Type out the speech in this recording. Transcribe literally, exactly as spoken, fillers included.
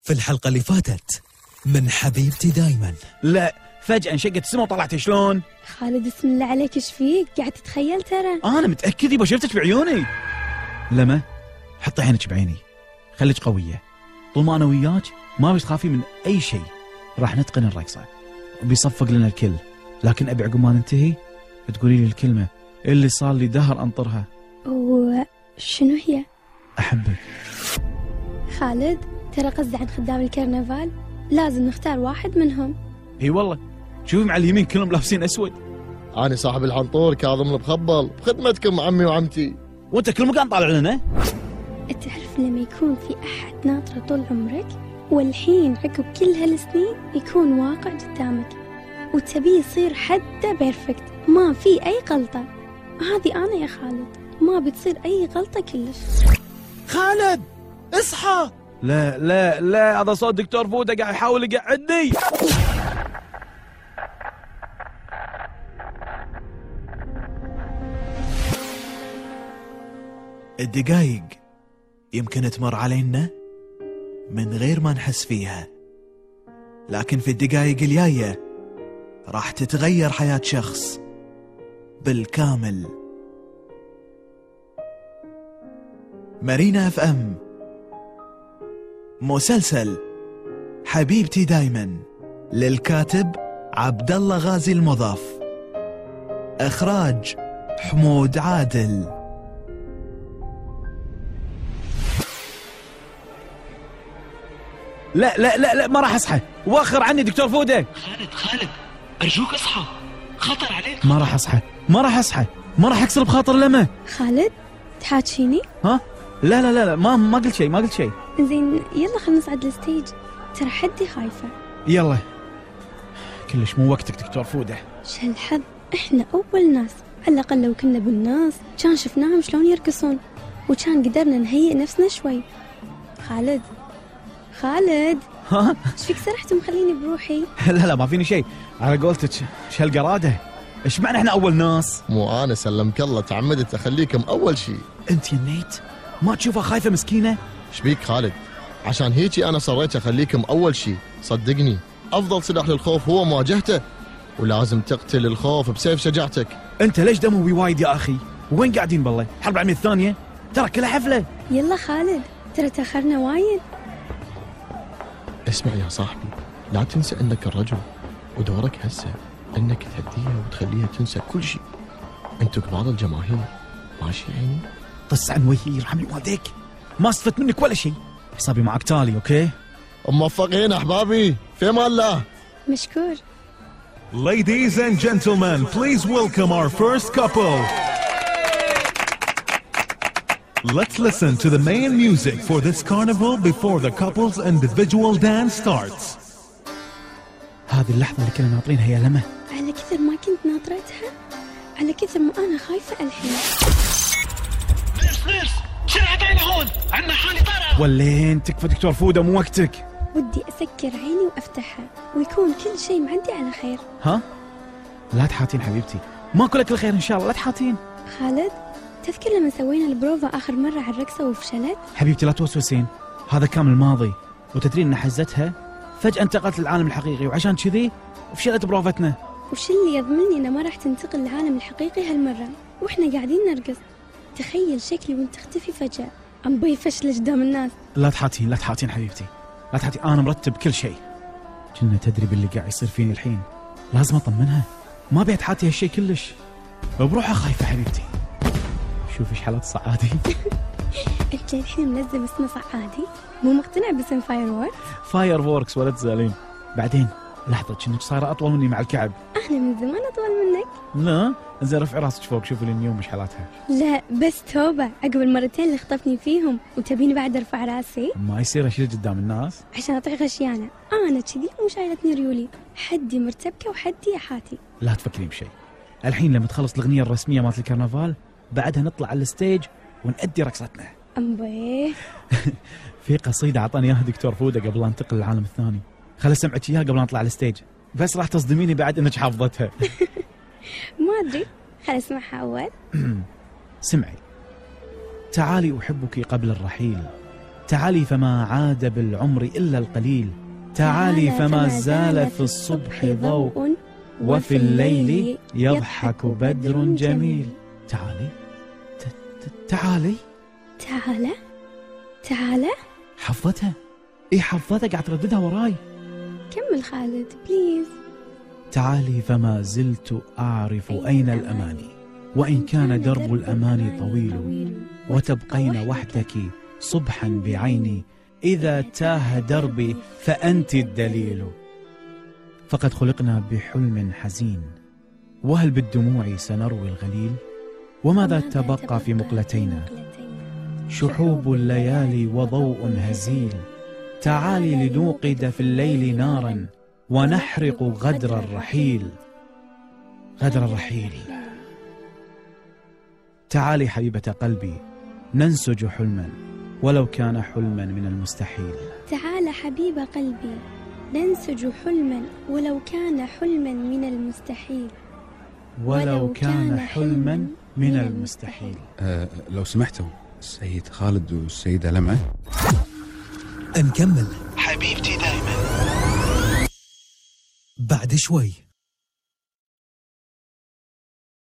في الحلقة اللي فاتت من حبيبتي دايما. لا فجأة انشقت السما وطلعت شلون؟ خالد بسم الله عليك ايش فيك؟ قاعد تتخيل ترى. انا متأكد يبا شفتك بعيوني. لما حطي عينك بعيني، خليك قوية. طول ما انا وياك ما بتخافي من اي شيء. راح نتقن الرقصة وبيصفق لنا الكل، لكن ابي عقب ما ننتهي تقولي لي الكلمة اللي صار لي دهر انطرها. وشنو هي؟ احبك. خالد ترى قصدي عن خدام الكرنفال، لازم نختار واحد منهم. اي والله، شوفي مع اليمين كلهم لابسين اسود. أنا صاحب الحنطور كاظم المخبل بخدمتكم عمي وعمتي. وانت كل مكان طالع لنا. تعرف لما يكون في أحد ناطره طول عمرك والحين عقب كل هالسنين يكون واقع قدامك وتبي يصير حتى بيرفكت، ما في أي غلطة. هذه أنا يا خالد، ما بتصير أي غلطة كلش. خالد اصحى. لا لا لا، هذا صوت دكتور فودة قاعد يحاول يقعدني. الدقايق يمكن تمر علينا من غير ما نحس فيها، لكن في الدقايق الجاية راح تتغير حياة شخص بالكامل. مارينا اف ام، مسلسل حبيبتي دايما، للكاتب عبد الله غازي المضاف، اخراج حمود عادل. لا لا لا لا، ما راح اصحى، واخر عني دكتور فودة. خالد خالد ارجوك اصحى، خطر عليك. ما راح اصحى ما راح اصحى ما راح اكسر بخاطر لما. خالد تحاكيني؟ ها لا لا لا لا، ما ما قلت شيء ما قلت شيء. زين يلا خلينا نصعد الستيج، ترى حدي خايفة. يلا، كلش مو وقتك دكتور فودة. شو الحظ احنا اول ناس، على الاقل لو كنا بالناس كان شفناهم شلون يرقصون وكان قدرنا نهيئ نفسنا شوي. خالد خالد ها ايش فيك سرحت ومخليني بروحي؟ لا لا ما فيني شيء، على قولتك ايش هالقرادة؟ ايش معنى احنا اول ناس؟ مو أنا سلمك الله تعمدت أخليكم أول شيء. انت يا نيت ما تشوفها خايفة مسكينة؟ ايش بيك خالد؟ عشان هيجي أنا صريت أخليكم أول شيء. صدقني أفضل سلاح للخوف هو مواجهته، ولازم تقتل الخوف بسيف شجاعتك. انت ليش دموي وايد يا اخي؟ وين قاعدين بالله؟ حرب العالمية الثانية؟ ترى كلها حفلة. يلا خالد ترى تاخرنا وايد. اسمع يا صاحبي، لا تنسى أنك الرجل، ودورك هسه أنك تهديها وتخليها تنسى كل شيء. أنتوا كبار الجماهير، ماشي عيني؟ طس عن وجهي يرحم والديك، ما استفدت منك ولا شيء. حسابي معك تالي. اوكي موفقين أحبابي، في امان الله. مشكور. Ladies and gentlemen, please welcome our first couple. Let's listen to the main music for this carnival before the couple's individual dance starts. هذه اللحظة اللي كنا ناطرينها يا لمى. على كثر ما كنت ناطرتها، على كثر ما أنا خايفة الحين. نرس نرس شنو قاعد هون؟ عنا حالي طارئ. ولين تكفى دكتور فودة، مو وقتك. ودي أسكر عيني وأفتحها ويكون كل شيء معدي على خير. ها؟ لا تحاتين حبيبتي، ماكو لك الخير إن شاء الله، لا تحاتين. خالد تذكر لما سوينا البروفا آخر مرة على الرقصة وفشلت؟ حبيبتي لا توسوسين، هذا كان الماضي، وتدرين إن حزتها فجأة انتقلت للعالم الحقيقي، وعشان كذي فشلت بروفتنا. وش اللي يضمني إنه ما راح تنتقل للعالم الحقيقي هالمرة وإحنا قاعدين نرقص؟ تخيل شكلي وانت تختفي فجأة، عم بي فشل قدام الناس. لا تحاتين لا تحاتين حبيبتي، لا تحاتين، أنا مرتب كل شيء. كنا تدري باللي قاعد يصير فيني الحين، لازم أطمنها، ما بيت حاتي هالشيء كلش، بروحها خايفة حبيبتي. شوف ايش حالات صعادي. انت الحين منزل اسمه صعادي؟ مو مقتنع باسم فاير ووركس؟ فاير ووركس ولا تزالين. بعدين لحظة، كأنك صايرة أطول مني مع الكعب. أنا من زمان أطول منك. لا زين، رفعي راسك فوق شوفي اليوم ايش حالاتها. لا بس توبة، عقب المرتين اللي خطفني فيهم وتبيني بعد ارفع راسي؟ ما يصير اشيل قدام الناس عشان أطيح غشيانة. أنا كذي مو شايلتني ريولي، حدي مرتبكة وحدي يا حاتي. لا تفكرين بشيء، الحين لما تخلص الأغنية الرسمية مالت الكرنفال بعدها نطلع على الستيج ونأدي رقصتنا. أمبي في قصيدة عطاني إياها دكتور فودة قبل لا انتقل للعالم الثاني، خل أسمعك إياها قبل لا نطلع على الستيج، بس راح تصدميني بعد إنك حافظتها. ما أدري، خل أسمعها أول. سمعي. تعالي أحبك قبل الرحيل، تعالي فما عاد بالعمر إلا القليل، تعالي فما زال في الصبح ضوء وفي الليل يضحك بدر جميل. تعالي تعالي تعالى تعالى. حفظتها، اي حفظتها، قاعد ترددها وراي. كمل خالد بليز. تعالي فما زلت أعرف أين الأماني، وإن كان درب الأماني طويل، وتبقين وحدك صبحا بعيني، إذا تاه دربي فأنت الدليل. فقد خلقنا بحلم حزين، وهل بالدموع سنروي الغليل؟ وماذا تبقى في مقلتينا؟ شحوب الليالي وضوء هزيل. تعالي لنوقد في الليل نارا، ونحرق غدر الرحيل. غدر الرحيل. تعالي حبيبة قلبي ننسج حلما، ولو كان حلما من المستحيل. تعال حبيب قلبي ننسج حلما، ولو كان حلما من المستحيل. ولو كان حلما من المستحيل. أه لو سمحتوا السيد خالد والسيدة لمعة. نكمل حبيبتي دايما بعد شوي.